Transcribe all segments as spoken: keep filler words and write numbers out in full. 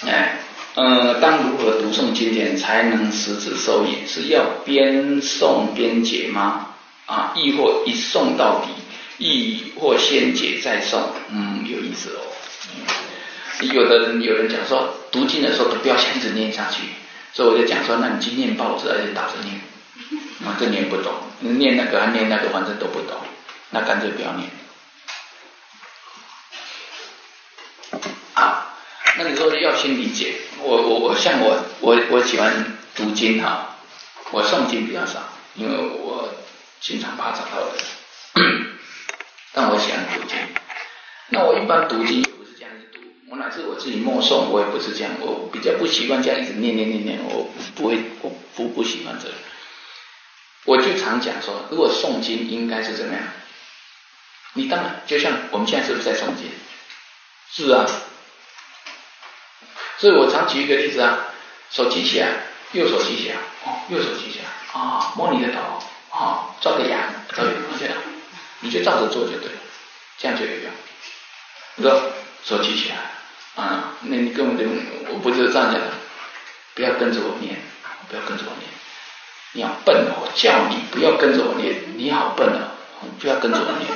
哎，呃，当如何读诵经典才能实质受益？是要边诵边解吗？啊，亦或一诵到底，亦或先解再诵？嗯，有意思哦。嗯、有的人有人讲说，读经的时候都不要想一直念下去，所以我就讲说，那你去念报纸，而且打着念，啊，这念不懂，念那个还念那个，反正都不懂，那干脆不要念。好，那你说要先理解，我我我像我我我喜欢读经哈，我诵经比较少，因为我经常怕找到人，但我喜欢读经。那我一般读经也不是这样子读，我乃至我自己默诵，我也不是这样，我比较不习惯这样一直念念念念，我不会，我不不喜欢这个。我就常讲说，如果诵经应该是怎么样？你当然就像我们现在是不是在诵经？是啊。所以我常举一个例子啊，手举起来，右手举起来，哦，右手举起来，啊，摸你的头，啊，抓个痒，抓个痒，这样，你就照着做就对了，这样就有用。你说手举起来，啊，那你根本就，我不是这样讲的，不要跟着我念，不要跟着我念，你好笨哦，我叫你不要跟着我念，你好笨哦，不要跟着我念。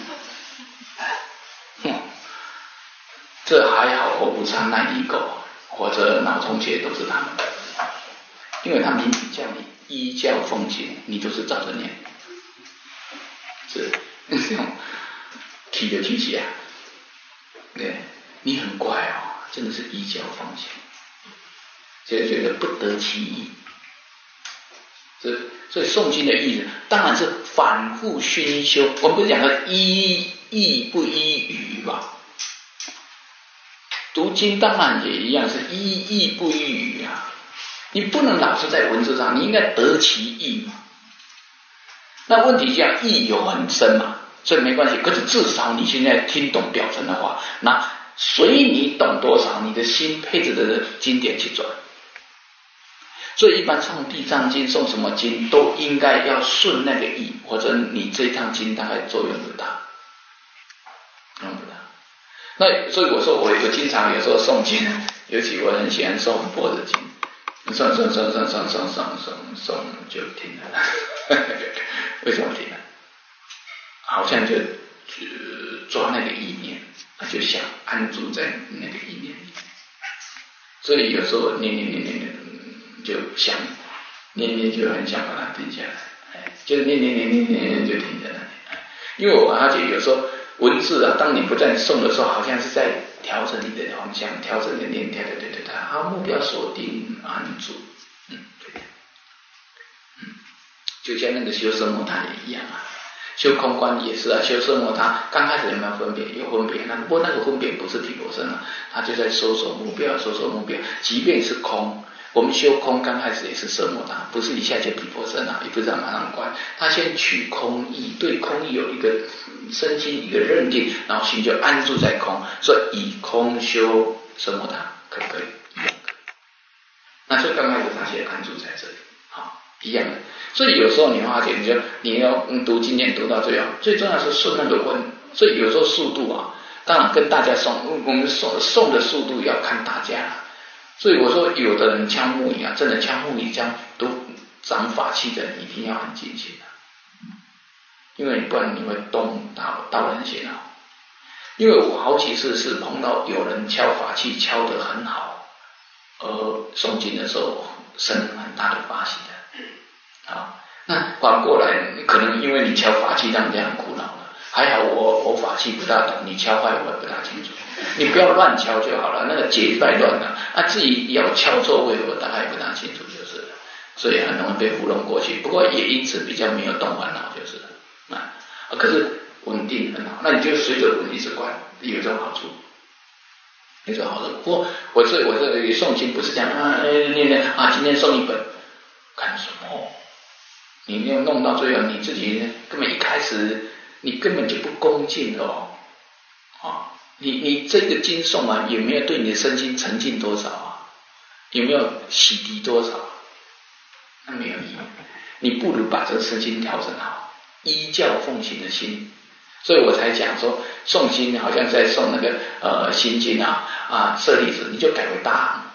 嗯，这还好，我不唱耐力狗。或者脑充血都是他们，因为他明明叫你依教奉行，你都是照着念，是这种提的提起啊，对，你很乖哦，真的是依教奉行，就觉得不得其意。这所以诵经的意思，当然是反复熏修。我们不是讲的依义不依语吧？读经当然也一样，是依义不依语啊！你不能老是在文字上，你应该得其意嘛。那问题这样意有很深嘛，所以没关系。可是至少你现在听懂表层的话，那随你懂多少，你的心配着的经典去转。所以一般诵地藏经、诵什么经，都应该要顺那个意，或者你这一趟经大概作用不大，用不大。那所以我说我我经常有时候诵经，尤其我很喜欢诵般若经，诵诵诵诵诵诵诵诵诵就停了，为什么停了？好像就抓那个意念，就想安住在那个意念里，所以有时候念念念念念就想念念就很想把它停下来，就念念念念念念就停在那里，因为我而且有时候。文字啊，当你不再诵的时候，好像是在调整你的方向，调整你的念头，对对对对，好，目标锁定安住，嗯，对，嗯，就像那个修奢摩他也一样啊，修空观也是啊，修奢摩他刚开始有没有分别？有分别，那不过那个分别不是毗婆舍那，他就在搜索目标，搜索目标，即便是空。我们修空刚开始也是奢摩他，不是一下就毗婆舍那，也不是马上观，他先取空义，对空义有一个身心一个认定，然后心就安住在空，所以以空修奢摩他，可不可以？一样可以。那所以刚开始他先安住在这里，好，一样的。所以有时候你发觉，你就你要读经典读到最后，最重要是顺那个文，所以有时候速度啊，当然跟大家诵，我们诵诵的速度要看大家。所以我说，有的人敲木鱼啊，真的敲木鱼，这样都长法器的人一定要很精心的，因为不然你会动到到人心啊。因为我好几次是碰到有人敲法器敲得很好，而诵经的时候生很大的法喜的。啊，那反过来，可能因为你敲法器让人家很苦恼了。还好我我法器不大懂，你敲坏我也不大清楚。你不要乱敲就好了，那个节拍乱了，啊自己要敲错位我大概也不大清楚就是了，所以很容易被糊弄过去。不过也因此比较没有动烦恼就是了啊。可是稳定很好，那你就随着稳一直观，有这种好处，有这种好处。不过我这我这诵经不是这样啊，念念啊，今天诵一本，干什么？你要弄到最后，你自己根本一开始你根本就不恭敬的哦，啊，你你这个经诵啊，有没有对你的身心沉浸多少啊？有没有洗涤多少？那没有意义。你不如把这个身心调整好，依教奉行的心。所以我才讲说，诵经好像在诵那个呃心经啊啊舍利子，你就改为大行。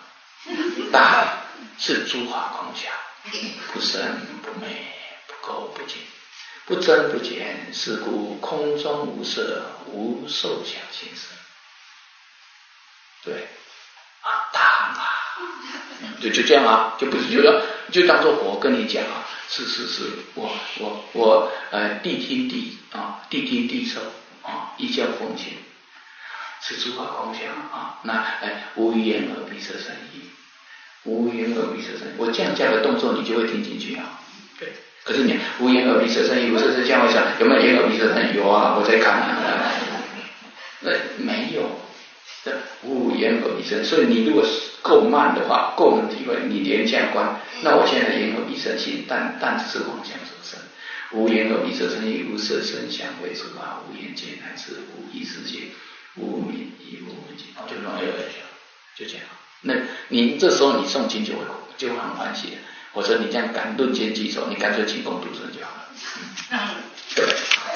是诸法空相，不生不灭，不垢不净，不增不减，是故空中无色，无受想行识。对，啊，大啊，就就这样啊，就不是就要就当做我跟你讲啊，是是是，我我我呃谛听谛啊，谛听谛受啊，一教奉行，是诸法空相啊。那哎，无言而必色生意，无言而必色生意。我这样讲的动作，你就会听进去啊。对，可是你无言而必色生意，无色生相，我想有没有言而必色生意？有啊，我在看啊。那没有。无言而必生，所以你如果够慢的话，够能体会，你连这样观，那我现在言而必生心，但但只是妄想所生。无言而必色生意，无色声香味触法，无眼界乃至无意识界，无明亦无明尽，就容易了，就这样。那你这时候你诵经就会就会很欢喜。我说你这样敢论兼记熟，你干脆勤功读生就好了。嗯，对。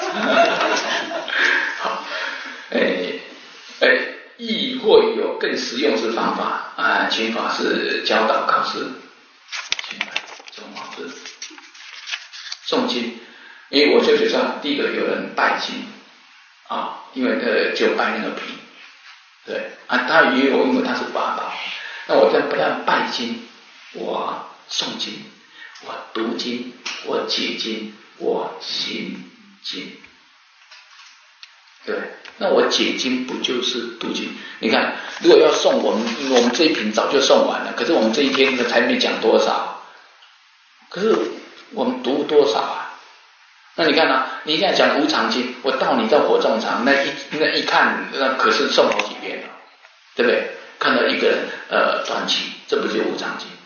好，哎哎。亦或有更实用之方法啊，请法师教导考试，请这种方式诵经。因为我就觉得第一个有人拜经啊，因为呃就拜那个皮，对啊，他也有，因为他是法宝。那我在不但拜经，我诵经，我读经，我解经，我行经。对，那我解经不就是读经？你看，如果要送我们，我们这一瓶早就送完了，可是我们这一天才没讲多少，可是我们读多少啊？那你看啊，你现在讲无常经，我到你到火葬场那一那一看，那可是诵好几遍了，对不对？看到一个人呃断气，这不就无常经？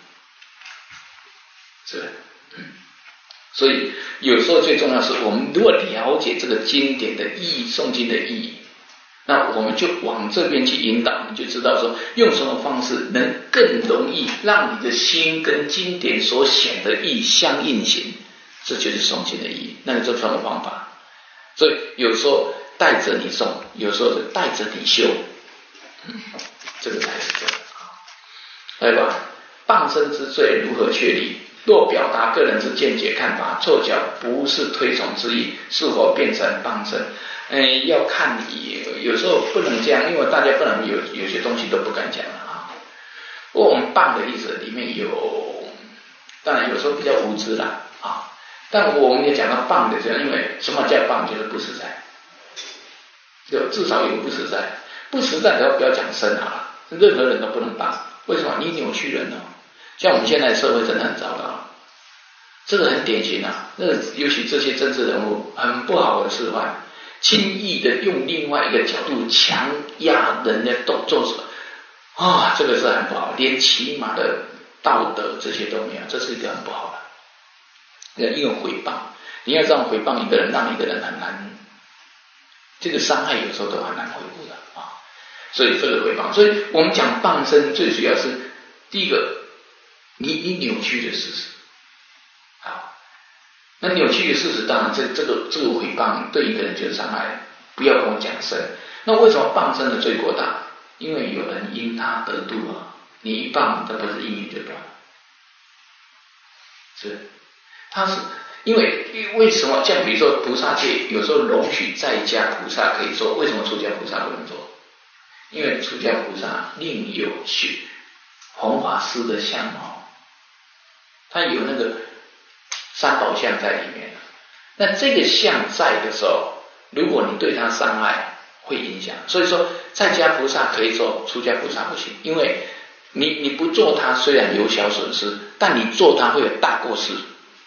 是不是？嗯。所以有时候最重要是我们如果了解这个经典的意义，诵经的意义，那我们就往这边去引导，你就知道说用什么方式能更容易让你的心跟经典所显的意相应行，这就是诵经的意义。那你就什么方法？所以有时候带着你诵，有时候是带着你修，嗯，这个才是这样。来吧，谤身之罪如何确立？若表达个人之见解看法，错脚不是推崇之意，是否变成谤身？嗯，要看你，有时候不能这样，因为大家不能有有些东西都不敢讲了啊。不过我们谤的意思里面有，当然有时候比较无知啦啊，但我们也讲到谤的这样，因为什么叫谤，就是不实在，就至少有不实在，不实在的话不要讲身好了，任何人都不能谤，为什么？你扭曲人呢？像我们现在社会真的很糟糕，这个很典型啊。那尤其这些政治人物很不好的示范，轻易的用另外一个角度强压人的动作啊，这个是很不好，连起码的道德这些都没有，这是一个很不好的。因为诽谤，你要这样诽谤一个人，让一个人很难，这个伤害有时候都很难恢复的啊。所以这个诽谤，所以我们讲谤身最主要是第一个。你你扭曲的事实，好，那扭曲的事实，当然这这个这个诽谤对一个人就是伤害，不要跟我讲身。那为什么谤身的罪过大？因为有人因他得度啊，你一谤，那不是因缘就断了，是，他是因为为什么？像比如说菩萨戒，有时候容许在家菩萨可以做，为什么出家菩萨不能做？因为出家菩萨另有去弘法师的相貌。他有那个三宝相在里面，那这个相在的时候，如果你对他伤害，会影响。所以说，在家菩萨可以做，出家菩萨不行，因为你你不做它，虽然有小损失，但你做它会有大过失。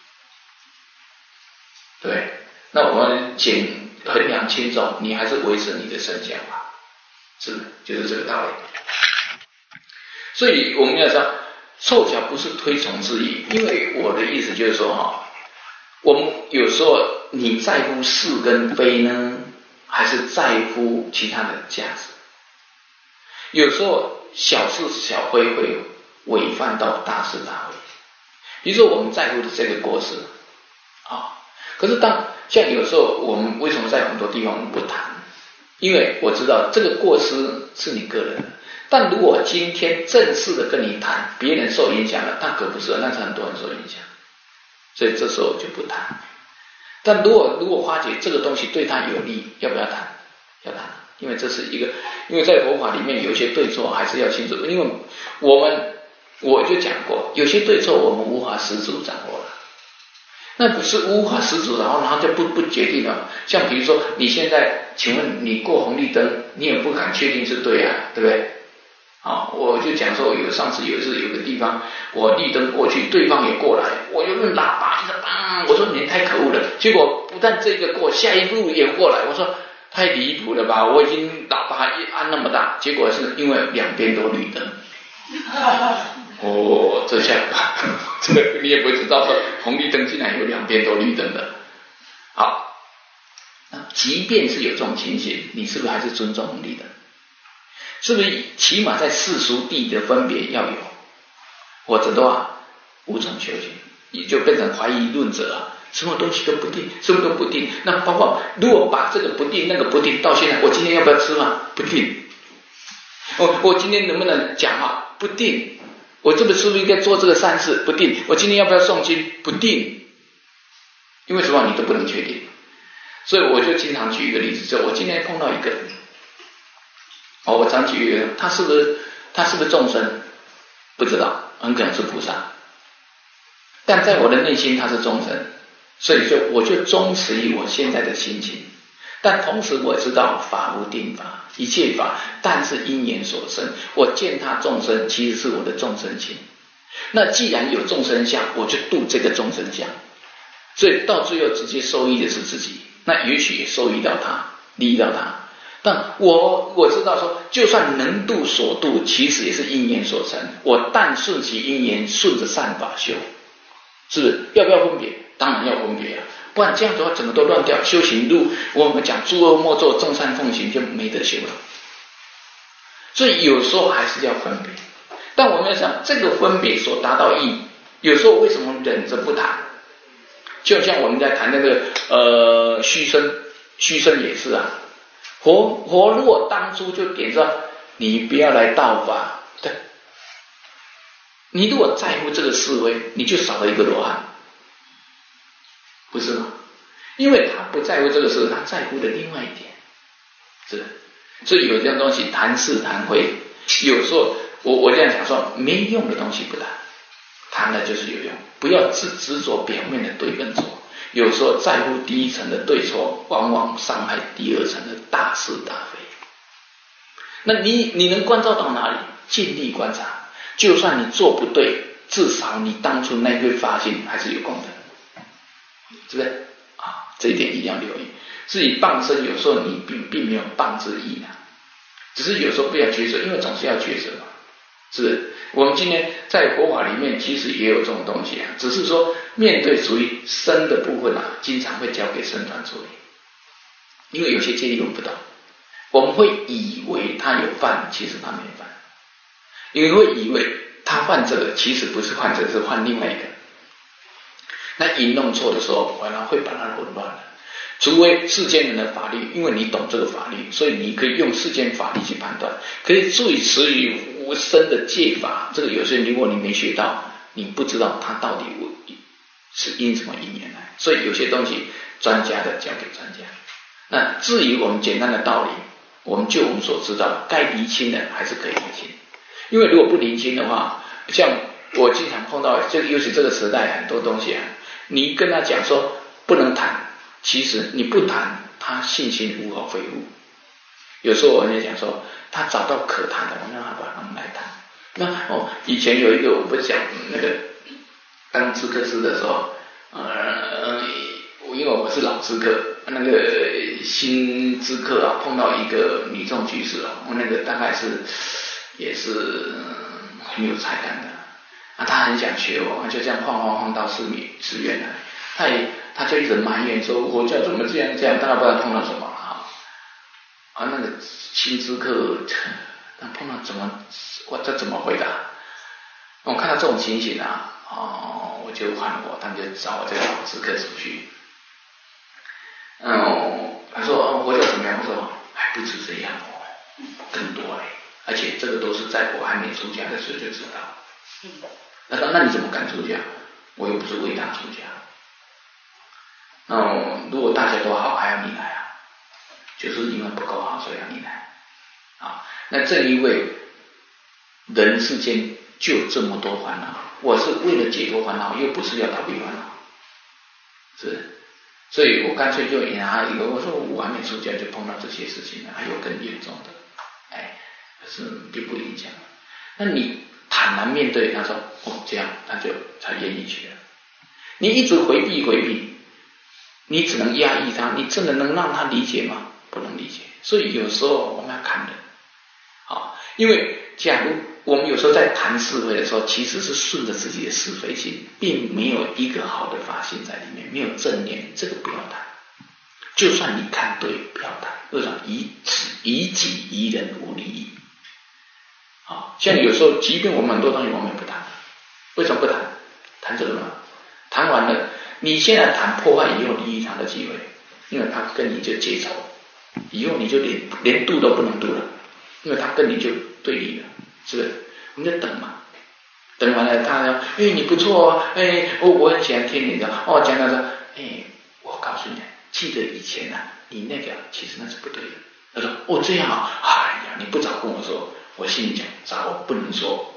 对，那我们减衡量轻重，你还是维持你的身相吧，是不是？就是这个道理。所以我们要知道。凑巧不是推崇之意，因为我的意思就是说哈，我们有时候你在乎是跟非呢，还是在乎其他的价值？有时候小事小非会违反到大是大非。比如说我们在乎的这个过失啊，可是当像有时候我们为什么在很多地方我们不谈？因为我知道这个过失是你个人的。 但如果今天正式的跟你谈，别人受影响了，那可不是，那是很多人受影响，所以这时候就不谈。但如果如果发觉这个东西对他有利，要不要谈？要谈，因为这是一个，因为在佛法里面有一些对错还是要清楚，因为我们我就讲过，有些对错我们无法十足掌握了，那不是无法十足，然后然后就不不决定了。像比如说你现在，请问你过红绿灯，你也不敢确定是对啊，对不对？好，我就讲说有上次有一次有个地方，我绿灯过去，对方也过来，我就用喇叭一直砰，我说你太可恶了。结果不但这个过，下一步也过来，我说太离谱了吧，我已经喇叭一按那么大，结果是因为两边都绿灯。哦，这下这个你也不会知道说红绿灯竟然有两边都绿灯的。好，即便是有这种情形，你是不是还是尊重红绿灯？是不是起码在世俗谛的分别要有？否则的话无从修行，也就变成怀疑论者啊，什么东西都不定，什么都不定。那包括如果把这个不定那个不定，到现在我今天要不要吃饭？不定。我我今天能不能讲话？不定。我这个是不是应该做这个善事？不定。我今天要不要诵经？不定。因为什么你都不能确定。所以我就经常举一个例子，就我今天碰到一个人，哦，我常举一个，他是不是他是不是众生？不知道，很可能是菩萨。但在我的内心他是众生，所以就我就忠实于我现在的心情。但同时我知道法无定法，一切法但是因缘所生。我见他众生，其实是我的众生心。那既然有众生相，我就度这个众生相，所以到最后直接受益的是自己。那也许也受益到他，利益到他。但我我知道说，就算能度所度，其实也是因缘所成。我但顺其因缘，顺着善法修，是不是？要不要分别？当然要分别啊，不然这样的话整个都乱掉。修行路我们讲诸恶莫作，众善奉行，就没得修了。所以有时候还是要分别。但我们要想这个分别所达到意义，有时候为什么忍着不谈？就像我们在谈那个呃虚生，虚生也是啊。佛佛如果当初就点说你不要来道法，对，你如果在乎这个思维，你就少了一个罗汉，不是吗？因为他不在乎这个事，他在乎的另外一点，是。所以有这样东西谈是谈非，有时候我我这样讲说，没用的东西不谈，谈了就是有用，不要只执着表面的对跟错。有时候在乎第一层的对错，往往伤害第二层的大是大非。那你你能关照到哪里？尽力观察，就算你做不对，至少你当初那个发心还是有功德，是不是啊？这一点一定要留意。自己傍身有时候你并并没有傍之意啊，只是有时候不要抉择，因为总是要抉择嘛，是不是？我们今天在佛法里面其实也有这种东西啊，只是说面对属于身的部分啊，经常会交给僧团处理，因为有些戒律我们不懂，我们会以为他有犯，其实他没犯，因为会以为他犯这个，其实不是犯这个，是犯另外一个。那一弄错的时候，反而会把它混乱了。除非世间人的法律，因为你懂这个法律，所以你可以用世间法律去判断，可以注意持于无生的戒法。这个有些人如果你没学到，你不知道他到底是因什么因缘来，所以有些东西专家的交给专家。那至于我们简单的道理，我们就我们所知道，该厘清的还是可以厘清。因为如果不厘清的话，像我经常碰到，就尤其这个时代很多东西啊，你跟他讲说不能谈，其实你不谈，他信心无法恢复。有时候我们也讲说，他找到可谈的，我让他把他们来谈。那哦，以前有一个我不是讲那个当知客师的时候，呃，因为我是老知客，那个新知客啊，碰到一个女众居士啊，我那个大概是也是很有才干的，啊，他很想学我，就这样晃晃晃到寺米寺院来，他也他就一直埋怨说，我叫怎么这样这样，大概不知道碰到什么啊，啊，那个新知客，那碰到怎么，我这怎么回答？我看到这种情形啊，哦，我就换我，他们就找我这个老知客出去。嗯，他说、哦、我叫怎么样？我说还不止这样哦，更多嘞。 而且这个都是在我还没出家的时候就知道。那那你怎么敢出家？我又不是为他出家。那如果大家都好，还要你来啊？就是因为不够好，所以要你来啊。那正因为人世间就这么多烦恼，我是为了解脱烦恼，又不是要逃避烦恼，是。所以我干脆就拿一个，我说我还没出家就碰到这些事情了，还有更严重的，哎，可是并不影响。那你坦然面对，他说哦这样，他就才愿意去了。你一直回避回避，你只能压抑他，你真的能让他理解吗？不能理解。所以有时候我们要看人，好，因为假如我们有时候在谈是非的时候，其实是顺着自己的是非心，并没有一个好的法性在里面，没有正念，这个不要谈。就算你看对，不要谈。为什么？以以己以人无利益。啊，像有时候，即便我们很多东西我们也不谈，为什么不谈？谈这个呢？谈完了，你现在谈破坏以后利益他的机会，因为他跟你就结仇，以后你就连连度都不能度了，因为他跟你就对立了。是不是？我们就等嘛，等完了他说，哎，你不错哦，哎，我我很喜欢听你的哦，讲到说，哎，我告诉你，记得以前啊，你那个其实那是不对的。他说，哦这样啊，哎呀，你不早跟我说，我心里讲，早不能说，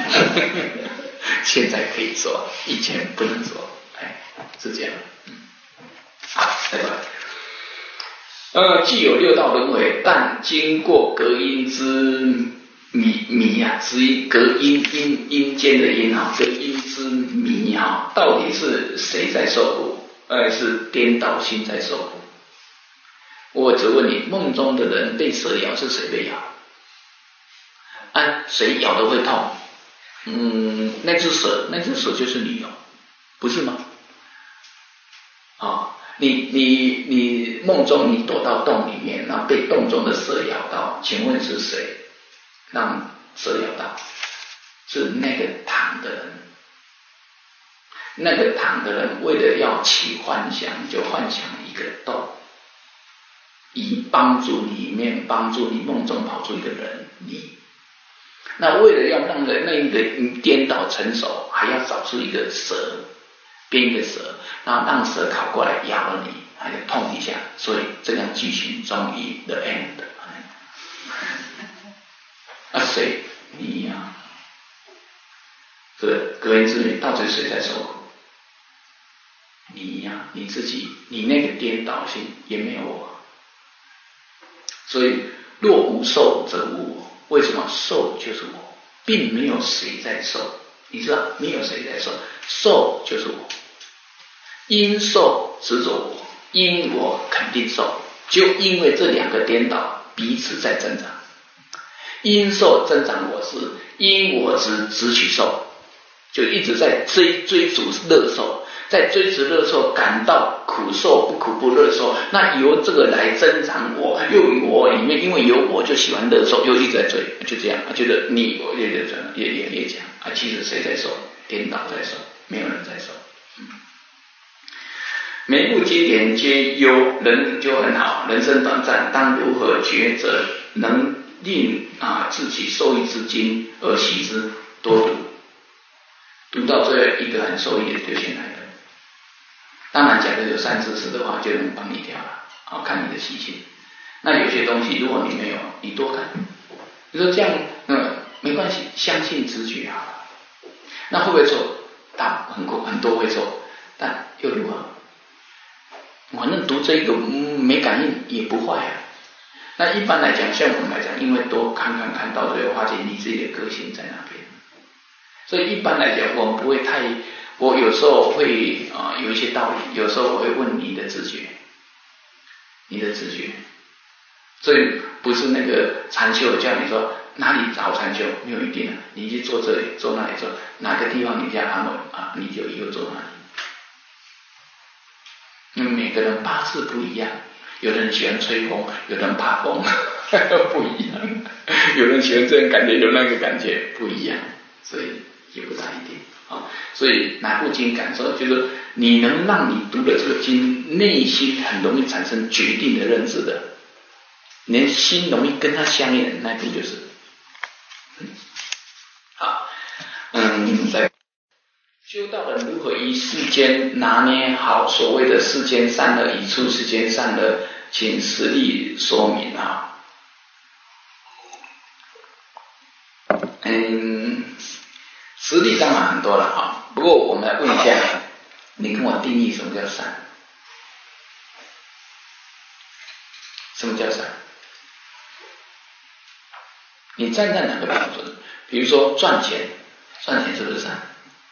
现在可以说，以前不能说，哎，是这样。嗯，好，再来。呃，既有六道轮回，但经过隔阴之。迷迷啊，之一隔阴阴阴间的阴啊，隔阴之迷啊，到底是谁在受苦？呃，是颠倒心在受苦。我只问你，梦中的人被蛇咬是谁被咬？啊，谁咬的会痛？嗯，那只蛇，那只蛇就是你哦，不是吗？啊、哦，你你你梦中你躲到洞里面，然后被洞中的蛇咬到，请问是谁让蛇咬到？是那个躺的人。那个躺的人为了要起幻想，就幻想一个洞，以帮助里面帮助你梦中跑出一个人你。那为了要让人那一个颠倒成熟，还要找出一个蛇，编一个蛇，然后让蛇跑过来咬了你，还要痛一下，所以这样剧情终于 the end。啊，谁？你呀、啊，这个隔音之美，到底谁在受苦？你呀、啊，你自己，你那个颠倒性也没有我。所以若无受则无我。为什么？受就是我，并没有谁在受，你知道，没有谁在受，受就是我。因受执着我，因我肯定受，就因为这两个颠倒彼此在增长。因受增长我是，因我执执取受，就一直在追追逐乐受，在追逐乐受感到苦受不苦不乐受，那由这个来增长我，又有我里面，因为有我就喜欢乐受，又一直在追，就这样，觉得你我也也也也也讲啊，其实谁在受？颠倒在受，没有人在受。嗯，每部经典皆优，人就很好，人生短暂，当如何抉择，能令啊自己受益之经而习之，多读，读到最后一个很受益的就先来了。当然，假如有三四次的话，就能帮你调了，好看你的习性。那有些东西，如果你没有，你多看。你说这样，嗯，没关系，相信直觉好了。那会不会错？大很多很多会错，但又如何？反正读这个、嗯、没感应也不坏啊。那一般来讲，像我们来讲，因为多看看看到最后发现你自己的个性在那边，所以一般来讲，我们不会太。我有时候会啊、呃、有一些道理，有时候我会问你的直觉，你的直觉，所以不是那个禅修叫你说哪里找禅修，没有一定的，你去做这里，做那里做，哪个地方你家安稳啊，你就以后做哪里。因为每个人八字不一样，有人喜欢吹风，有人怕风，不一样，有人喜欢这种感觉，有那个感觉不一样，所以也不大一定。所以哪部经感受，就是你能让你读的这个经，内心很容易产生决定的认知的，连心容易跟它相应，那部就是好，嗯，在修道人如何以世间拿捏好所谓的世间善恶，以出世间善恶，请实例说明啊。嗯，实例当然很多了啊，不过我们来问一下，你跟我定义什么叫善？什么叫善？你站在哪个标准？比如说赚钱，赚钱是不是善？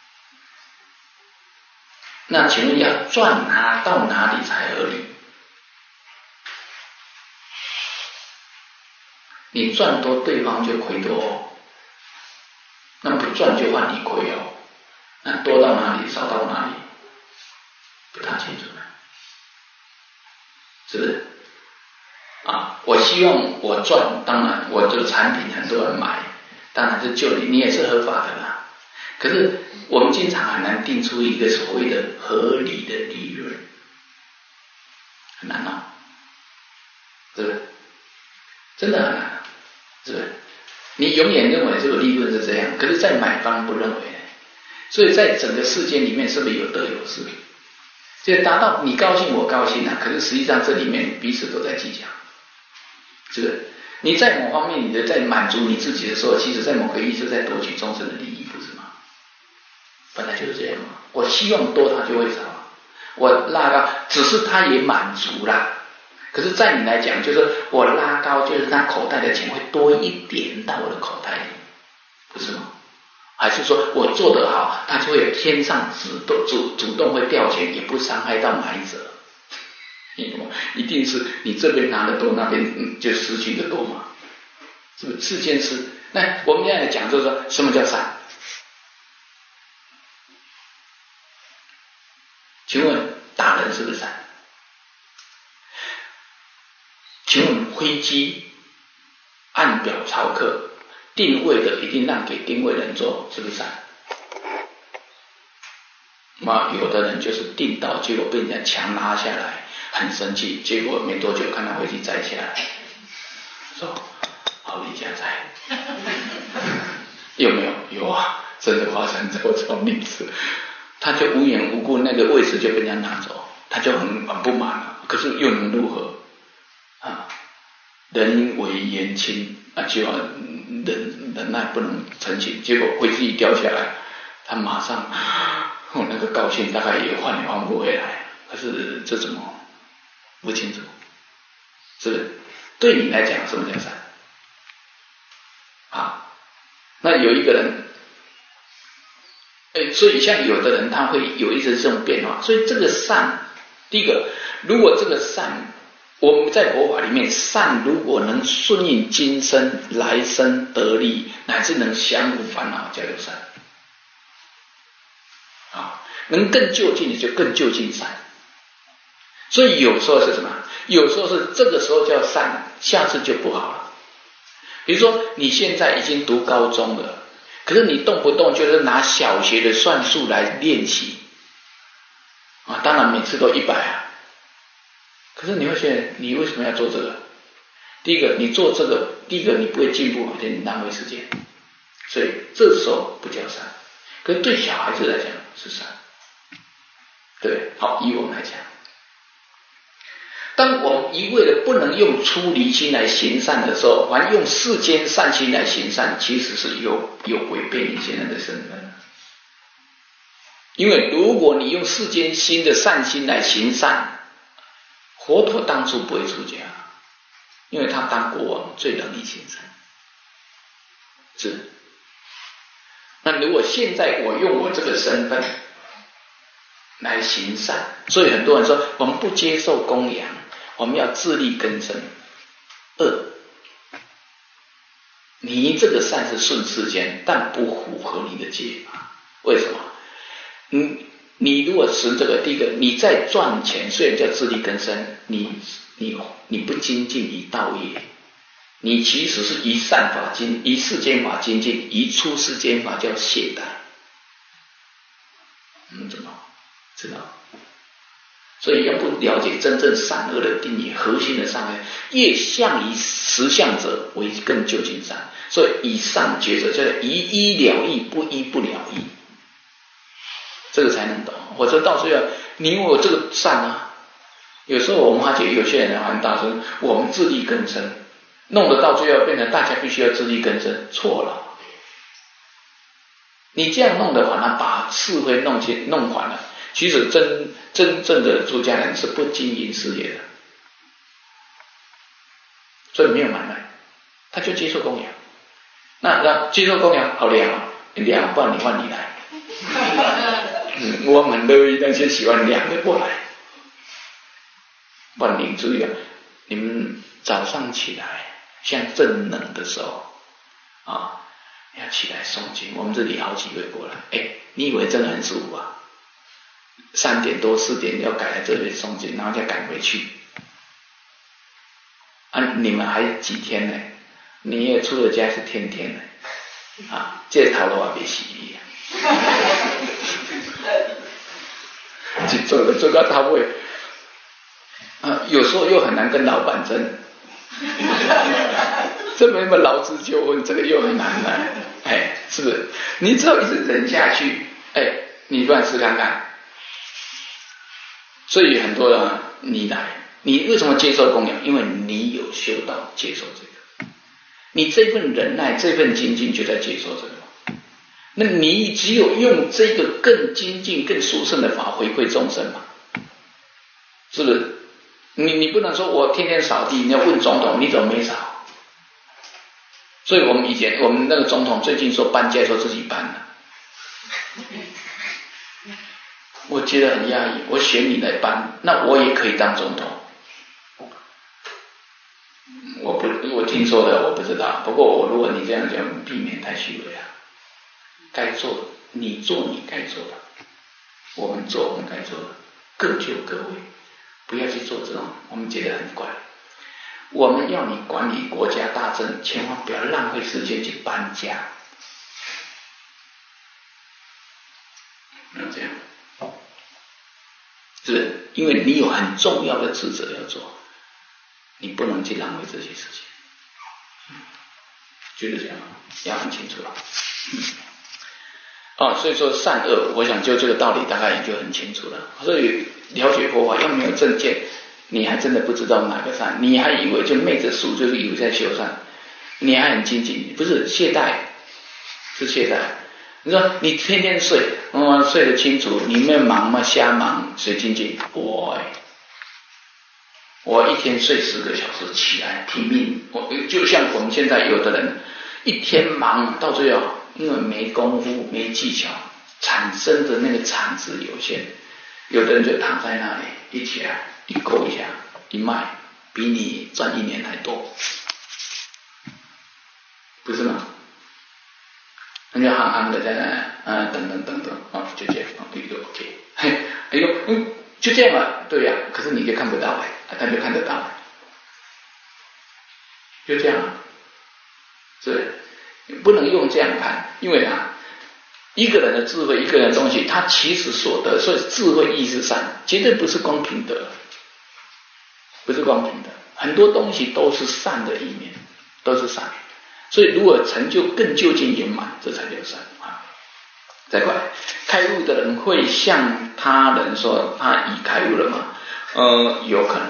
那请问要赚拿到哪里才合理？你赚多，对方就亏多哦。那不赚就换你亏哦。那多到哪里，少到哪里，不大清楚呢，是不是？啊，我希望我赚，当然我这个产品很多人买，当然是就你，你也是合法的啦。可是我们经常很难定出一个所谓的合理的利润，很难哦，是不是？真的很难，是不是？你永远认为这个利润是这样，可是在买方不认为，所以在整个世界里面是不是有得有失？所以达到你高兴我高兴啊，可是实际上这里面彼此都在计较，是不是？你在某方面你的在满足你自己的时候，其实在某个意义是在夺取众生的利益，不是吗？本来就是这样嘛。我希望多他就会少，我拉高，只是他也满足啦。可是在你来讲，就是我拉高，就是他口袋的钱会多一点到我的口袋里，不是吗？还是说我做得好，他就会有天上主动主主动会掉钱，也不伤害到买者。一定是你这边拿的多，那边、嗯、就失去的多嘛，是不是？世间事。那我们现在讲就是说，什么叫善？请问打人是不是善？请问飞机按表操课，定位的一定让给定位人做，是不是善？那有的人就是定到，结果被人家强拉下来，很生气，结果没多久看到飞机摘下来，说好离家摘，有没有？有啊，真的发生在我这种例子，他就无缘无故那个位置就被人家拿走，他就很很不满了，可是又能如何啊？人为言轻啊，就要忍忍耐不能成情，结果飞机一掉下来，他马上我那个高兴大概也换也换不回来，可是这怎么不清楚？是不是？对你来讲什么叫善？啊，那有一个人，哎，所以像有的人他会有一直这种变化，所以这个善，第一个，如果这个善，我们在佛法里面，善如果能顺应今生、来生得利，乃至能降伏烦恼，叫做善。啊，能更就近的就更就近善。所以有时候是什么？有时候是这个时候叫善，下次就不好了。比如说你现在已经读高中了，可是你动不动就是拿小学的算术来练习啊，当然每次都一百啊。可是你会觉得你为什么要做这个？第一个，你做这个，第一个你不会进步，而且你浪费时间，所以这时候不叫善。可是对小孩子来讲是善，对，好，以我们来讲，当我们一味的不能用出离心来行善的时候，反而用世间善心来行善，其实是有有违背你现在的身份。因为如果你用世间心的善心来行善，佛陀当初不会出家，因为他当国王最容易行善。是。那如果现在我用我这个身份来行善，所以很多人说我们不接受供养，我们要自力更生。二，你这个善是顺世间，但不符合你的戒法。为什么？你你如果持这个，第一个你在赚钱，虽然叫自力更生，你你你不精进以道业，你其实是以善法精，以世间法精进，以出世间法叫懈怠。嗯，怎么知道？ 所以要不了解真正善恶的定义，核心的善恶，越向于实相者为更究竟善。所以以善觉者，叫做以一了义，不一不了义，这个才能懂。或者到最后，你因为我这个善啊，有时候我们发觉有些人很大声，我们自力更生，弄得到最后变成大家必须要自力更生，错了。你这样弄的话，那把是非弄去弄反了。其实真真正的出家人是不经营事业的，所以没有买卖，他就接受供养。那那接受供养好凉啊，凉，不然你换你来。嗯、我们乐意那些喜欢凉的过来。不然你注意啊，你们早上起来像正冷的时候啊，要起来诵经。我们这里好几位过来，哎，你以为真的很舒服啊？三点多四点要赶来这边诵经，然后再赶回去。啊，你们还几天呢？你也出了家是天天呢，啊，这头路也别洗你啊，就做了做到头尾，啊，有时候又很难跟老板争，这没什么劳资纠纷，这个又很难来，哎，是不是？你只要一直忍下去，哎，你乱试看看。所以很多人你来，你为什么接受供养？因为你有修道接受这个，你这份忍耐这份精进就在接受这个。那你只有用这个更精进更殊胜的法回馈众生嘛，是不是？你你不能说我天天扫地，你要问总统你怎么没扫？所以我们以前我们那个总统最近说搬家说自己搬了，我觉得很压抑，我选你来搬，那我也可以当总统。我不，我听说的我不知道，不过我如果你这样讲，避免太虚伪啊。该做你做你该做的，我们做我们该做的，各就各位，不要去做这种我们觉得很怪。我们要你管理国家大政，千万不要浪费时间去搬家。那这样。是不是？因为你有很重要的职责要做，你不能去浪费这些事情。嗯、就是这样，要很清楚了。嗯，哦，所以说善恶，我想就这个道理大概也就很清楚了。所以了解佛法，要没有正见，你还真的不知道哪个善，你还以为就昧着书就是以为在修善，你还很精进，不是懈怠，是懈怠。你说你天天睡，嗯，睡得清楚，你没有忙吗？瞎忙，谁精进？我、欸，我一天睡十个小时，起来拼命。我就像我们现在有的人，一天忙到最后，因为没功夫、没技巧，产生的那个产值有限。有的人就躺在那里，一起来一勾一下，一卖，比你赚一年还多，不是吗？那就憨憨的在那，嗯，等等等等，啊，就这样，啊，一个 OK， 嘿，哎呦，嗯，就这样了，对呀、啊，可是你就看不到哎，他就看得到，就这样，是，不能用这样看，因为啊，一个人的智慧，一个人的东西，他其实所得，所以智慧意是善，绝对不是光平的，不是光平的，很多东西都是善的一面，都是善。所以如果成就更究竟圆满，这才叫善啊。再过来，开悟的人会向他人说他已开悟了吗？呃，有可能，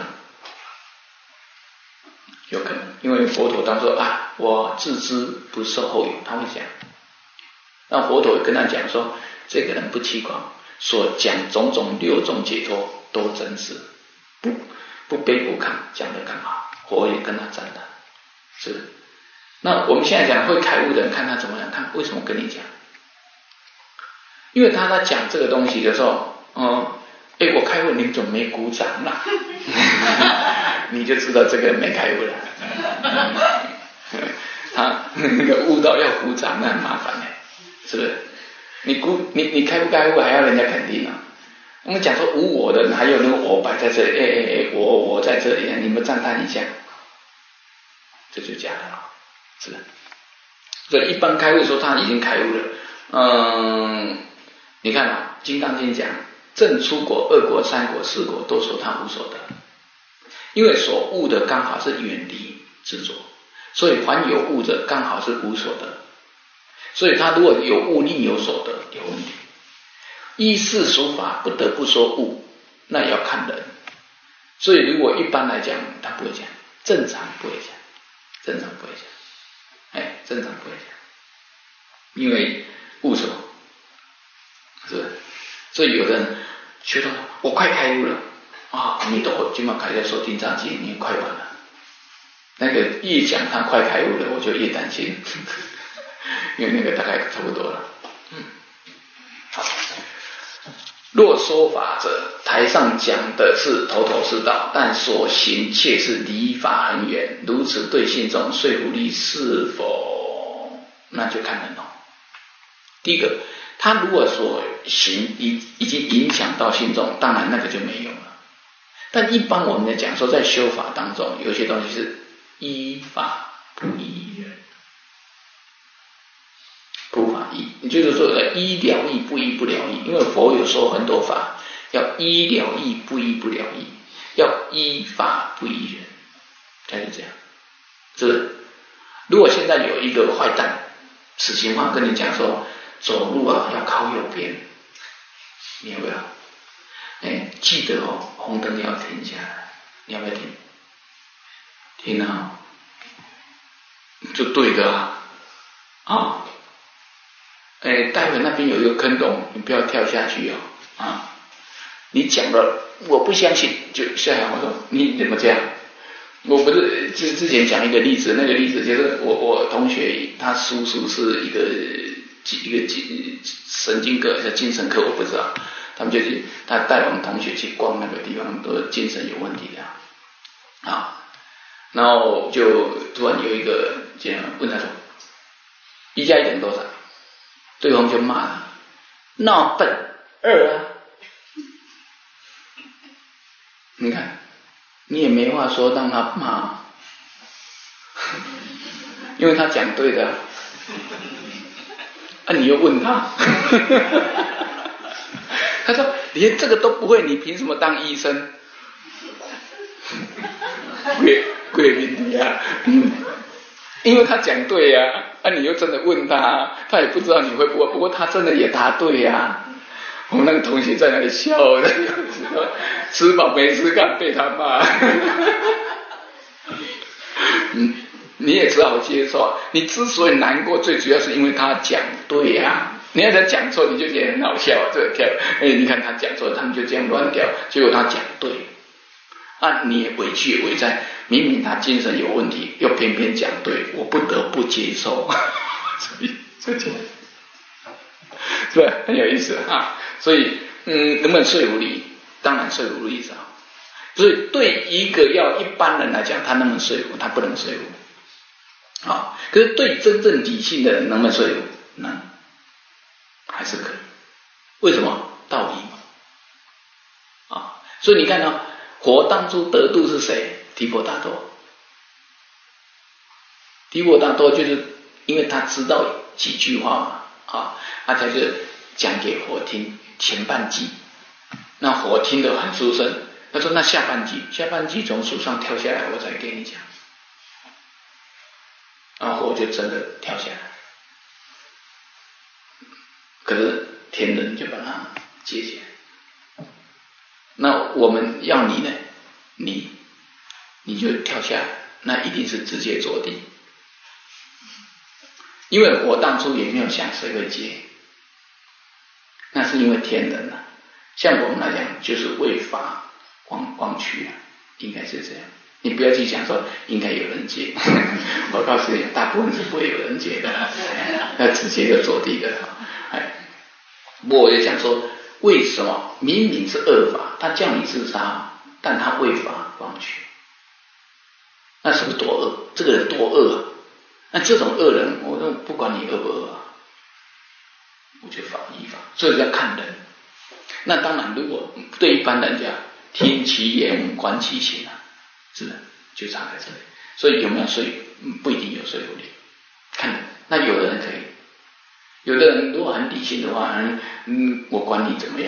有可能，因为佛陀当说啊，我自知不受后有，他会讲。那佛陀跟他讲说，这个人不欺狂，所讲种种六种解脱都真实，不不卑不亢，讲得更好，佛也跟他赞叹，是不是？那我们现在讲会开悟的人，看他怎么样看？为什么跟你讲？因为他在讲这个东西的时候，嗯，哎，我开悟，你怎么没鼓掌啦？你就知道这个人没开悟了。他那个悟道要鼓掌，那很麻烦哎，是不是？你鼓你你开不开悟还要人家肯定啊？我们讲说无我的人，还有那个我摆在这里，哎哎哎，我我在这里，你们赞叹一下，这就假的了。是，所以一般开悟说他已经开悟了。嗯，你看啊，《金刚经》讲正出国、二国、三国、四国都说他无所得，因为所悟的刚好是远离执着，所以凡有悟者刚好是无所得，所以他如果有悟另有所得有问题。依世俗法不得不说悟，那也要看人。所以如果一般来讲他不会讲，正常不会讲，正常不会讲，哎，正常不会讲，因为悟什么？是不是？所以有的人觉得我快开悟了啊，你都会今晚开在说定章经，你快完了。那个越讲他快开悟了，我就越担心，因为那个大概差不多了。嗯，好。若说法者，台上讲的是头头是道，但所行却是离法很远，如此对信众说服力是否？那就看人哦。第一个，他如果所行已已经影响到信众，当然那个就没用了。但一般我们在讲说，在修法当中，有些东西是依法不依人，不法依，也就是说的依了义不依不了义。因为佛有说很多法，要依了义不依不了义，要依法不依人，他就这样。是不是？如果现在有一个坏蛋，死刑犯跟你讲说，走路啊要靠右边，你要不要？哎，记得哦，红灯要停下来，你要不要停？停啊，就对的啊。啊，哎，待会那边有一个坑洞，你不要跳下去哦。啊，你讲了，我不相信，就下来我说你怎么这样？我不是之之前讲一个例子，那个例子就是我我同学他叔叔是一个一个神经科叫精神科，我不知道，他们就去他带我们同学去逛那个地方，都是精神有问题的啊。然后就突然有一个这样问他说：“一加一等于多少？”对方就骂他：“闹笨，二啊！”你看。你也没话说，让他骂，因为他讲对的，啊，你又问他，他说连这个都不会，你凭什么当医生？贵贵命的呀，嗯，因为他讲对呀，啊，你又真的问他，他也不知道你会不会，不过他真的也答对呀。我们那个同学在那里笑的，吃饱没事干被他骂，嗯，你也只好接受。你之所以难过，最主要是因为他讲对呀、啊。你要他讲错，你就觉得很好笑，这个跳，哎，你看他讲错，他们就这样乱掉，结果他讲对，啊，你也委屈也委在，明明他精神有问题，又偏偏讲对，我不得不接受，所以这就。是不是很有意思啊？所以，嗯，能不能说服力？当然说服力少。所以，对一个要一般人来讲，他能不能说服？他不能说服。啊，可是对真正理性的人，能不能说服？能，还是可以。为什么？道理嘛。啊，所以你看到、哦、佛当初得度是谁？提婆达多。提婆达多就是因为他知道几句话嘛。啊，他才是讲给佛听前半句，那佛听得很舒顺。他说：“那下半句，下半句从树上跳下来，我再给你讲。”然后佛就真的跳下来，可是天人就把他接起来。那我们要你呢？你你就跳下来，那一定是直接着地。因为我当初也没有想谁会接，那是因为天人啊。像我们来讲，就是为法忘忘取啊，应该是这样。你不要去想说应该有人接，我告诉你，大部分是不会有人接的，那直接就着地的。哎，我也讲说，为什么明明是恶法，他叫你自杀，但他为法忘取，那是不是多恶？这个人多恶啊！那这种恶人，我说不管你恶不恶、啊，我就法依法，所以要看人。那当然，如果对一般人讲，听其言，观其行啊，是不是就差在这里？所以有没有说服？不一定有说服力，看人。那有的人可以，有的人如果很理性的话，嗯，我管你怎么样，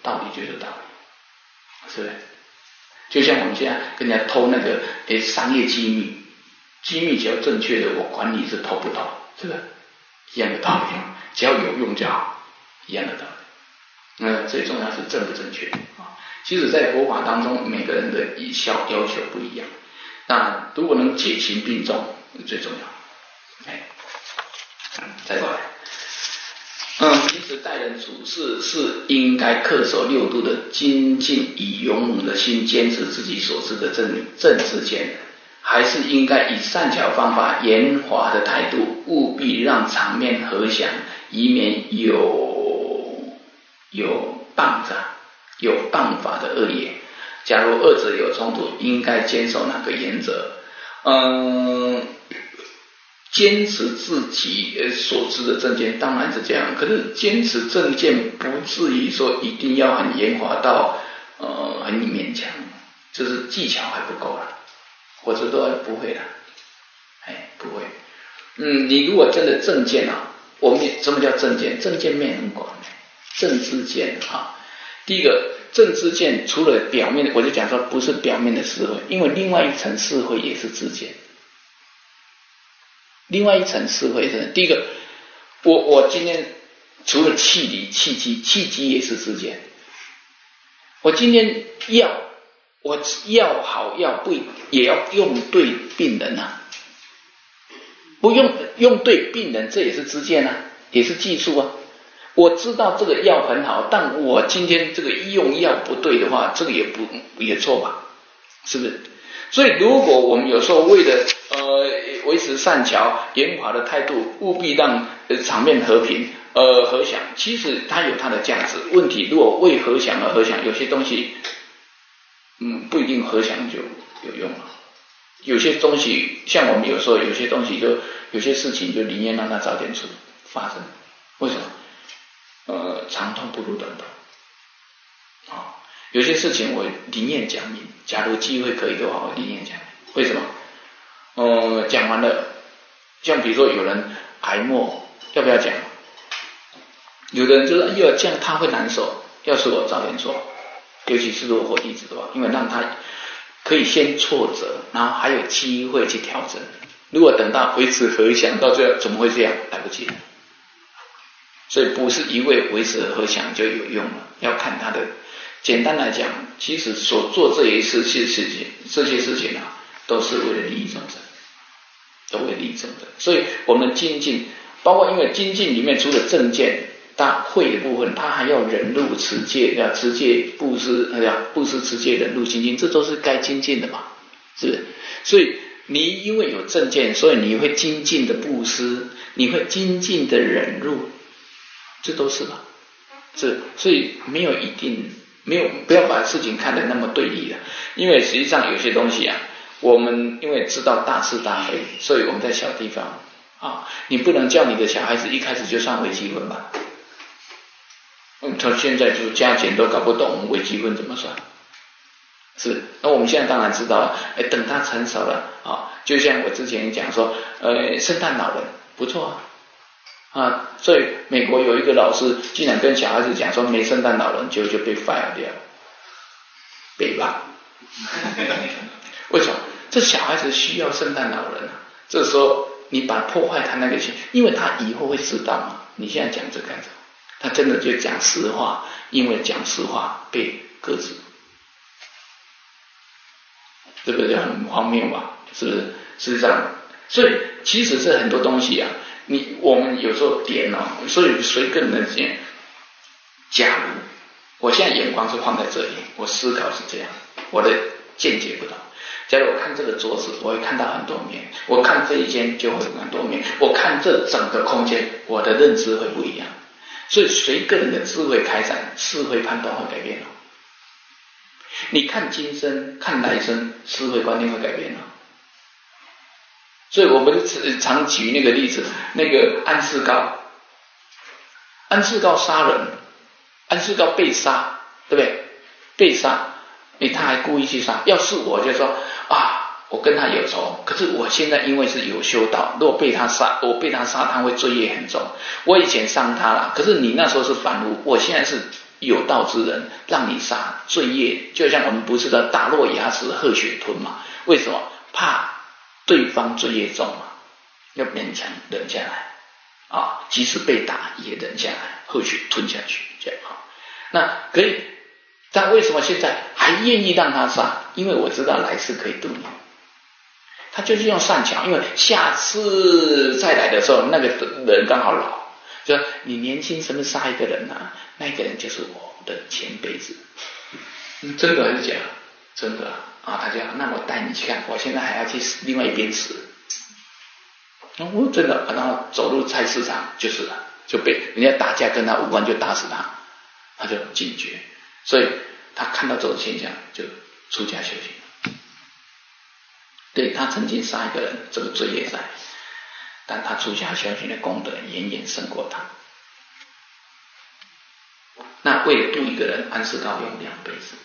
道理就是道理，是不是？就像我们现在跟人家偷那个诶商业机密，机密只要正确的，我管你是偷不偷，是不是？一样的道理，只要有用就好，一样的道理。那最重要是正不正确啊。其实，在佛法当中，每个人的要要求不一样。那如果能解情并重，最重要。哎，再过来，嗯，其实待人处事是应该恪守六度的精进，以勇猛的心坚持自己所知的正正知见，还是应该以善巧方法、圆滑的态度，务必让场面和祥，以免有。有谤法、有谤法的恶业。假如二者有冲突，应该坚守哪个原则？嗯，坚持自己所知的正见，当然是这样。可是坚持正见，不至于说一定要很圆滑到呃很勉强，就是技巧还不够了，或者都不会了。哎，不会。嗯，你如果真的正见啊，我们什么叫正见？正见面很广。正知见啊，第一个正知见除了表面的，我就讲说不是表面的智慧，因为另外一层智慧也是知见。另外一层智慧是第一个，我我今天除了气理、气机，气机也是知见。我今天药，我药好药不也要用对病人啊？不用用对病人，这也是知见啊，也是技术啊。我知道这个药很好，但我今天这个用药不对的话，这个也不也错吧？是不是？所以如果我们有时候为了呃维持善巧圆滑的态度，务必让、呃、场面和平呃和祥，其实它有它的价值。问题如果为和祥而和祥，有些东西嗯不一定和祥就有用了。有些东西像我们有时候有些东西就有些事情就宁愿让它早点出发生，为什么？呃，长痛不如短痛啊、哦！有些事情我宁愿讲明，假如机会可以的话，我宁愿讲明。为什么？呃，讲完了，像比如说有人癌末，要不要讲？有的人就说，哎呦，这样他会难受。要是我早点说，尤其是如果我弟子的话，因为让他可以先挫折，然后还有机会去调整。如果等到维持和祥，到最后怎么会这样？来不及了。所以不是一味维持和祥就有用了，要看他的。简单来讲，其实所做这一些事情，这些事情啊，都是为了利益众生，都为利益众生。所以我们精进，包括因为精进里面除了正见、大慧的部分，它还要忍辱、持戒，要持戒、布施，要布施、持戒、忍辱、精进，这都是该精进的嘛，是不是？所以你因为有正见，所以你会精进的布施，你会精进的忍辱。这都是吧，是，所以没有一定，没有不要把事情看得那么对立的，因为实际上有些东西啊，我们因为知道大是大非，所以我们在小地方啊，你不能叫你的小孩子一开始就上微积分吧，嗯，他现在就加减都搞不懂，微积分怎么算？是，那我们现在当然知道了，哎，等他成熟了啊，就像我之前讲说，呃，圣诞老人不错啊。啊，所以美国有一个老师竟然跟小孩子讲说没圣诞老人，结果就被 fire 掉，北吧？为什么？这小孩子需要圣诞老人啊！这时候你把破坏他那个心，因为他以后会知道嘛。你现在讲这干什么？他真的就讲实话，因为讲实话被搁置，这个就很荒谬吧？是不是？是这样。所以其实这很多东西啊。你我们有时候点哦，所以随个人的见。假如我现在眼光是放在这里，我思考是这样，我的见解不同。假如我看这个桌子，我会看到很多面；我看这一间就会有很多面；我看这整个空间，我的认知会不一样。所以随个人的智慧开展，智慧判断会改变哦。你看今生、看来生，智慧观念会改变哦。所以我们常举那个例子，那个安世高，安世高杀人，安世高被杀，对不对？被杀，诶，他还故意去杀。要是我就说啊，我跟他有仇，可是我现在因为是有修道，如果被他杀，我被他杀，他会罪业很重。我以前伤他了，可是你那时候是反悟，我现在是有道之人，让你杀罪业，就像我们不是的打落牙齿喝血吞嘛？为什么？怕对方罪业重嘛，要勉强忍下来啊，即使被打也忍下来，喝血吞下去，这样啊。那可以，但为什么现在还愿意让他杀？因为我知道来世可以度你。他就是用善巧，因为下次再来的时候，那个人刚好老，就说你年轻什么杀一个人啊？那个人就是我的前辈子。嗯、真的还是假的？真的啊！他讲，那我带你去看，我现在还要去另外一边死。哦，真的，然后走入菜市场就是了，就被人家打架跟他无关，就打死他，他就警觉，所以他看到这种现象就出家修行。对，他曾经杀一个人，这个罪业在，但他出家修行的功德远远胜过他。那为了度一个人，安世高用两辈子，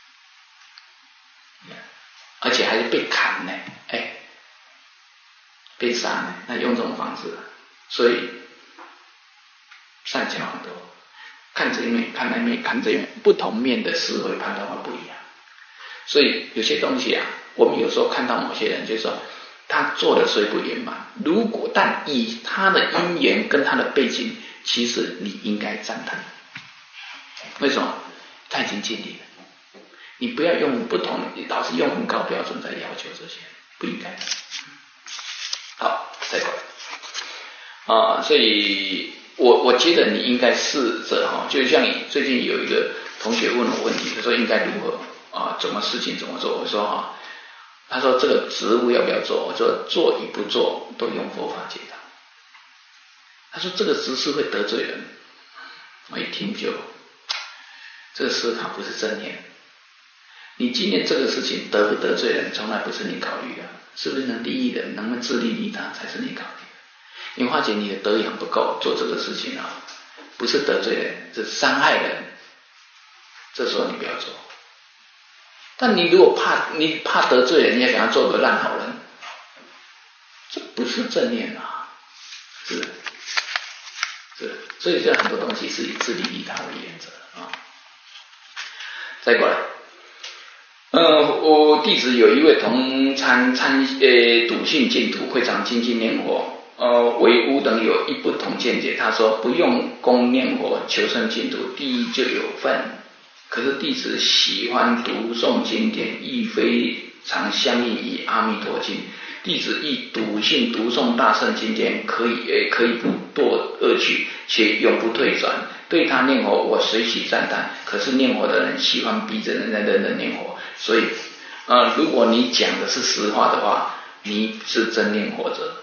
而且还是被砍呢，哎，被杀呢，那用这种方式，所以善巧很多，看这一面，看那一面，看这一面，不同面的思维判断会不一样。所以有些东西啊，我们有时候看到某些人，就是说他做的虽不圆满，如果但以他的因缘跟他的背景，其实你应该赞叹。为什么？他已经尽力了。你不要用不同，你老是用很高标准在要求这些，不应该。好，再过来啊，所以我我觉得你应该试着哈，就像你最近有一个同学问我问题，他说应该如何啊，怎么事情怎么做？我说哈，他说这个职务要不要做？我说做与不做都用佛法解答。他说这个职事会得罪人，我一听就。这个思考不是正念，你今天这个事情得不得罪人，从来不是你考虑的，是不是能利益人，能不能自利利他，才是你考虑的。你发觉你的德养不够，做这个事情啊，不是得罪人，是伤害人，这时候你不要做。但你如果怕你怕得罪人，你要想要做个烂好人，这不是正念啊，是是，所以这很多东西是以自利利他为原则啊。再过来，呃，我弟子有一位同参参呃笃信净土会长精进念佛，呃，唯吾等有一不同见解。他说不用功念佛求生净土，第一就有份。可是弟子喜欢读诵经典，亦非常相应于阿弥陀经。弟子亦笃信读诵大乘经典可以也可以不堕恶趣，且永不退转。对他念佛，我随喜赞叹。可是念佛的人喜欢逼着人家人人念佛，所以，呃，如果你讲的是实话的话，你是真念佛者。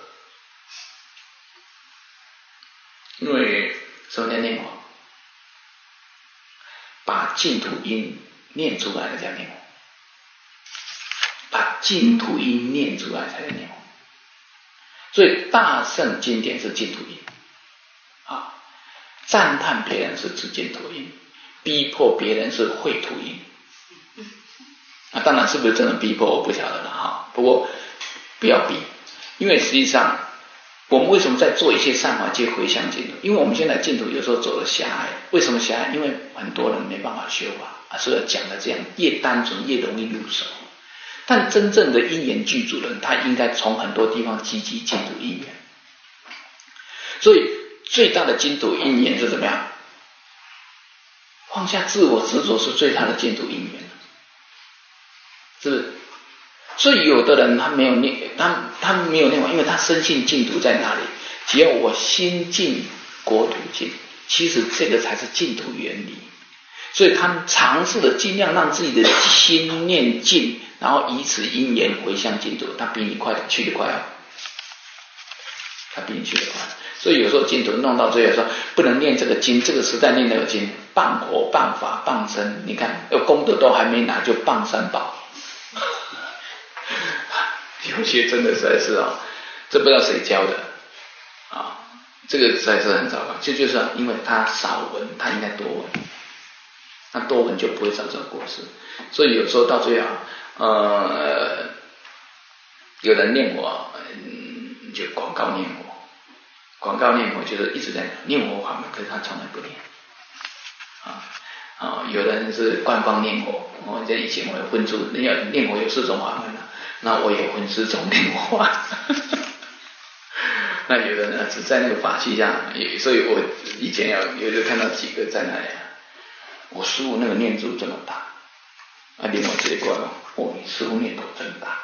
因为什么叫念佛？把净土音念出来的叫念佛，把净土音念出来才叫念佛。所以大乘经典是净土音啊。赞叹别人是指净土音，逼迫别人是秽土音。那、啊、当然是不是真的逼迫我不晓得了哈。不过不要逼，因为实际上我们为什么在做一些善法皆回向净土？因为我们现在净土有时候走的狭隘，为什么狭隘？因为很多人没办法修法，所以讲的这样越单纯越容易入手。但真正的因缘具足的人，他应该从很多地方积集净土因缘。所以最大的净土因缘是怎么样？放下自我执着是最大的净土因缘，是不是？所以有的人他没有念，他他没有念法，因为他深信净土在哪里？只要我心净，国土净，其实这个才是净土原理。所以他尝试的尽量让自己的心念净，然后以此因缘回向净土，他比你快去得快啊，他比你去得快。所以有时候净土弄到最后说不能念这个经，这个时代念那个经，谤佛谤法谤僧，你看有功德都还没拿就谤三宝。有些真的实在是啊，这不知道谁教的啊，这个实在是很糟糕。这就是因为他少闻，他应该多闻，那多闻就不会造这个过失。所以有时候到最后，呃，有人念佛，嗯，就广告念佛，广告念佛就是一直在念佛法门，可是他从来不念啊。 啊、哦，有的人是官方念佛，我、哦、在以前我有分出，要念佛有四种法门啊，那我有分四种念佛法。那有的呢只在那个法器上，也所以我以前有有就看到几个在那里，我师父那个念珠这么大，啊，另外这一块哦，你师父念头真大。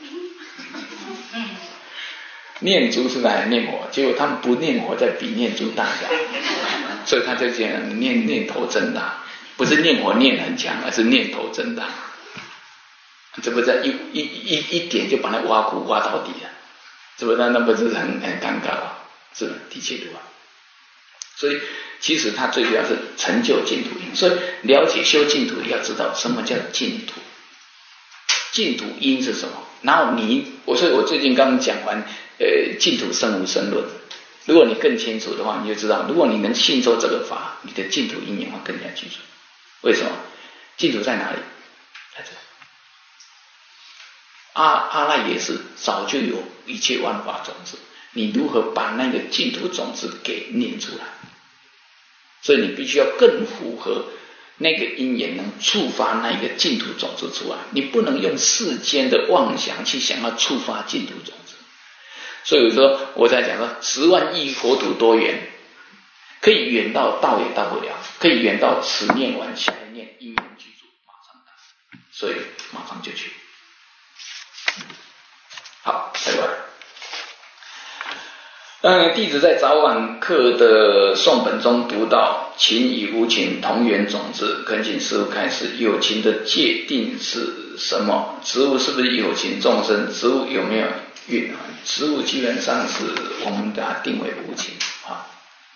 念珠是来念佛，结果他们不念佛，在比念珠大小，所以他就讲念念头真大，不是念佛念很强，而是念头真大。这不在一一一一点就把那挖苦挖到底了，是不是？那不是很很尴尬啊？是的确的吧？所以其实它最主要是成就净土因，所以了解修净土要知道什么叫净土，净土因是什么。然后你，我所以我最近刚讲完呃净土生无生论，如果你更清楚的话，你就知道，如果你能信受这个法，你的净土因缘会更加清楚。为什么？净土在哪里？在这里。阿阿赖耶识早就有一切万法种子，你如何把那个净土种子给念出来？所以你必须要更符合那个因缘，能触发那一个净土种子出来。你不能用世间的妄想去想要触发净土种子。所以说我在讲说，十万亿佛土多远，可以远到到也到不了，可以远到此念完下一念因缘具足，马上到，所以马上就去。好，再来。嗯，弟子在早晚课的诵本中读到情与无情同源种子，恳请师父开始有情的界定是什么？植物是不是有情众生？植物有没有蕴啊？植物基本上是我们把它定为无情啊，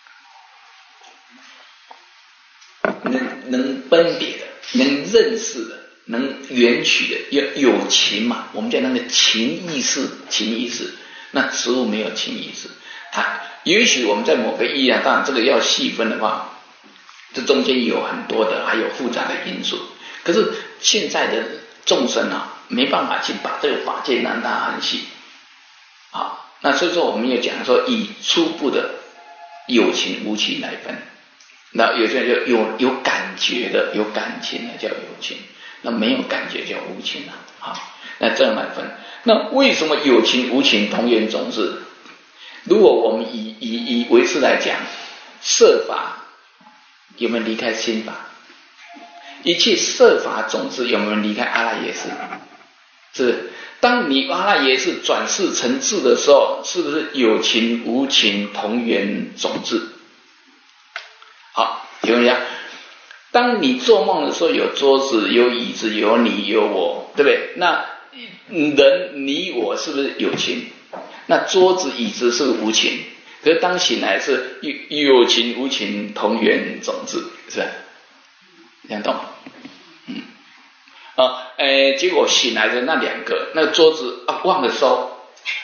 能能分别的，能认识的，能缘取的，要有情嘛，我们叫那个情意识，情意识。那植物没有情意识，它也许我们在某个意义啊，当然这个要细分的话，这中间有很多的还有复杂的因素。可是现在的众生啊，没办法去把这个法界拿大很细啊。那所以说我们也讲说，以初步的有情无情来分。那有些人就有有感觉的，有感情的叫有情，那没有感觉叫无情啊。好，那这样来分。那为什么有情无情同源种子？如果我们以以以唯识来讲，色法有没有离开心法？一切色法种子有没有离开阿赖耶识？是不是？当你阿赖耶识转世成智的时候，是不是有情无情同源种子？好，有没有？当你做梦的时候，有桌子、有椅子、有你、有我，对不对？那人你我是不是有情？那桌子椅子是不是无情？可是当醒来是有情无情同源种子，是吧？这样懂吗？嗯啊，诶，结果醒来的那两个，那个桌子啊忘了收，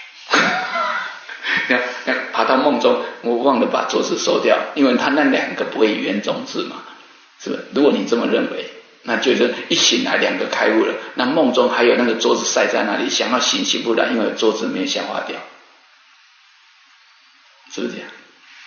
爬到梦中，我忘了把桌子收掉，因为他那两个不会缘种子嘛，是不是？如果你这么认为，那就是一醒来两个开悟了，那梦中还有那个桌子塞在那里，想要醒醒不来，因为桌子没消化掉，是不是这样？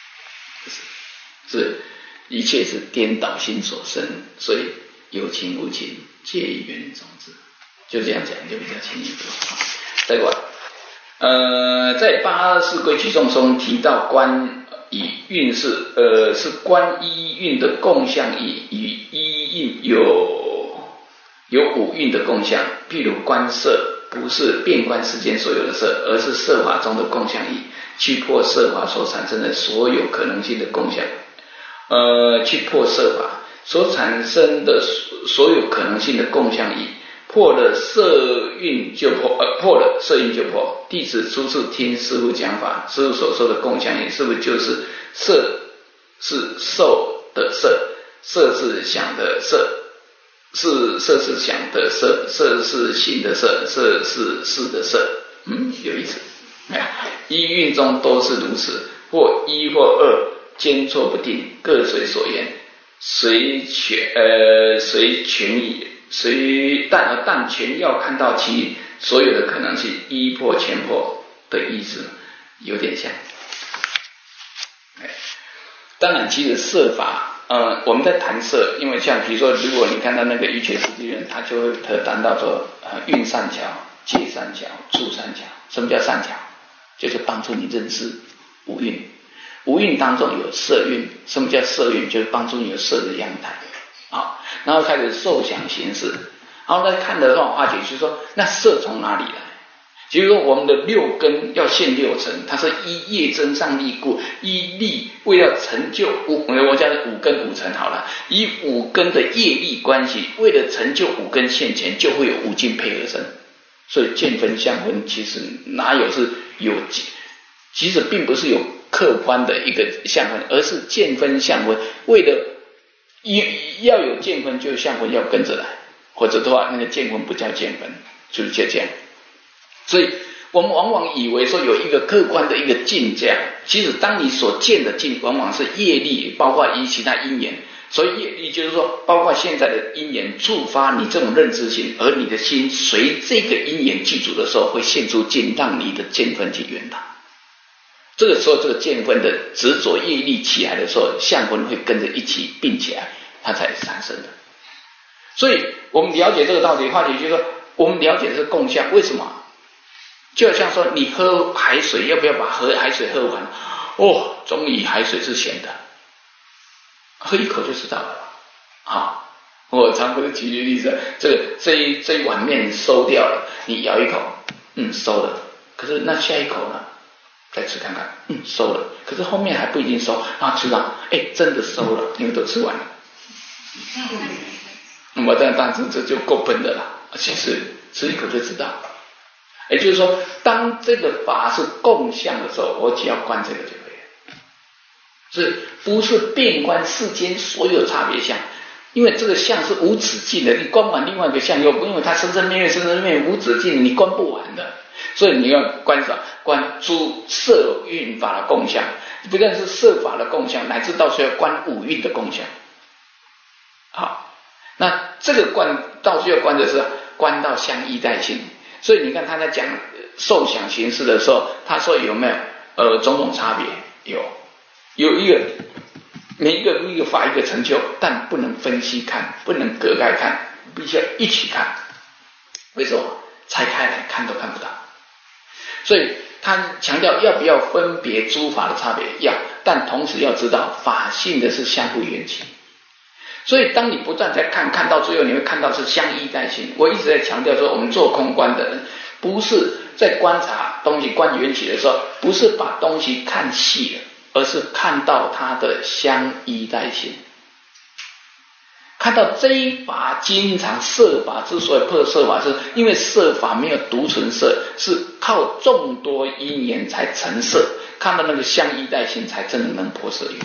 是，是，一切是颠倒心所生，所以有情无情皆缘种子，就这样讲就比较清楚。再过来，呃，在八二四规矩中中提到观以蕴是，呃，是观一蕴的共相义，与一蕴有有五蕴的共相。譬如观色，不是遍观世间所有的色，而是色法中的共相义，去破色法所产生的所有可能性的共相。呃，去破色法所产生的所有可能性的共相义，破了色蕴就破，呃，破了色蕴就破。弟子初次听师父讲法，师父所说的共相义，是不是就是色是受的色，色是想的色，是色是想的色，色是行的色，色是事的色？嗯，有意思。哎，一蕴中都是如此，或一或二，间错不定，各随所言，随权呃随权矣。随但但全要看到其所有的可能性，一破全破的意思，有点像。当然，其实色法呃，我们在谈色，因为像比如说，如果你看到那个瑜伽师地论，他就会特谈到说，呃，运善巧、借善巧、助善巧。什么叫善巧？就是帮助你认识五蕴。五蕴当中有色蕴，什么叫色蕴？就是帮助你有色的样态。好，然后开始受想行识，然后再看的话，化解就是说，那色从哪里来？比如说我们的六根要现六尘，它是依业增上力故，依力为了成就五，我讲五根五尘好了，以五根的业力关系，为了成就五根现前，就会有五境配合生。所以见分相分其实哪有是有，其实并不是有客观的一个相分，而是见分相分，为了要有见分，就相分要跟着来，或者的话，那个见分不叫见分，就是就这样。所以我们往往以为说有一个客观的一个境这样，其实当你所见的境，往往是业力，包括以其他因缘。所以业力就是说，包括现在的因缘触发你这种认知性，而你的心随这个因缘具足的时候，会现出境，让你的见分去圆达。这个时候，这个见分的执着业力起来的时候，相分会跟着一起并起来，它才产生的。所以我们了解这个道理，化解就是说，我们了解的是共相，为什么？就好像说，你喝海水，要不要把喝海水喝完？哦，终于海水是咸的，喝一口就知道了。好，我常不是举例子，这个这一这一碗面收掉了，你咬一口，嗯，收了。可是那下一口呢？再吃看看，嗯，收了。可是后面还不一定收，然后吃到，哎，真的收了，因为都吃完了。那么但当时这就够笨的了，其实吃一口就知道。也就是说，当这个法是共相的时候，我只要观这个就可以了。所以不是遍观世间所有差别相，因为这个相是无止境的，你观完另外一个相又因为它生生灭灭、生生灭灭无止境，你观不完的。所以你要观啥？观诸色蕴法的共相，不但是色法的共相，乃至到时候要观五蕴的共相。好，那这个观到时候要观的是观到相依待性。所以你看他在讲受想行识的时候，他说有没有呃种种差别？有，有一个每一个一个法一个成就，但不能分析看，不能隔开看，必须要一起看。为什么？拆开来看都看不到。所以他强调要不要分别诸法的差别，要，但同时要知道法性的是相互缘起。所以当你不断在看，看到最后你会看到是相依待性。我一直在强调说，我们做空观的人，不是在观察东西观缘起的时候，不是把东西看细了，而是看到它的相依待性。看到这一法经常色法之所以破色法，是因为色法没有独存色，是靠众多因缘才成色，看到那个相依待性才真的能破色缘。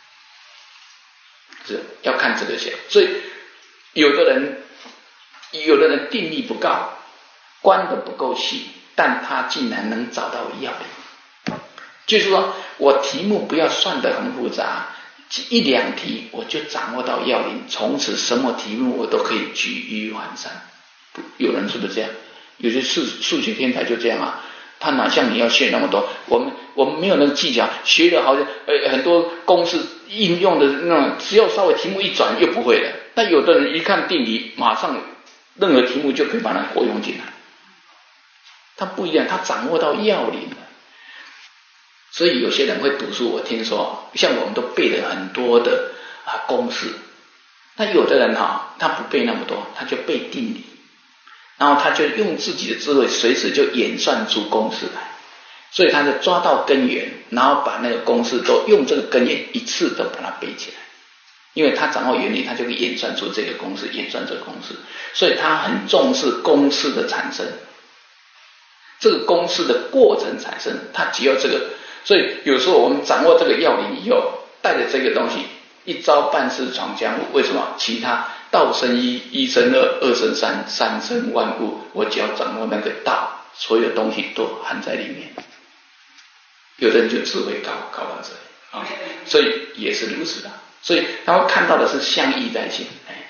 是要看这个些，所以有的人有的人定力不高，观得不够细，但他竟然能找到要领。就是说我题目不要算得很复杂，一两题我就掌握到要领，从此什么题目我都可以举一反三。有人是不是这样？有些数数学天才就这样啊，他哪像你要学那么多？我们我们没有那个技巧，学的好像呃很多公式应用的那种，只要稍微题目一转又不会了。但有的人一看定理，马上任何题目就可以把它活用进来。他不一样，他掌握到要领了。所以有些人会读书，我听说像我们都背了很多的啊公式，那有的人哈、啊，他不背那么多，他就背定理，然后他就用自己的智慧，随时就演算出公式来。所以他就抓到根源，然后把那个公式都用这个根源一次都把它背起来。因为他掌握原理，他就可以演算出这个公式，演算这个公式，所以他很重视公式的产生，这个公式的过程产生，他只要这个。所以有时候我们掌握这个要领以后，带着这个东西一招半式闯江湖。为什么？其他道生一，一生二，二生三，三生万物，我只要掌握那个道，所有东西都含在里面。有的人就智慧高，高到这里啊，所以也是如此的。所以他会看到的是相依待性。哎，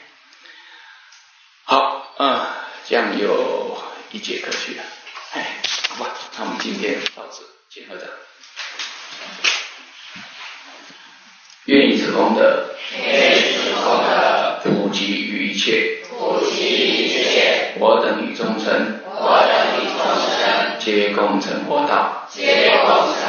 好，嗯，这样有一节课去了。哎，好吧，那我们今天到此，请合掌。愿以此功德。 切， 普其一切， 我等与众生， 我等与众生， 皆共成佛道， 皆共成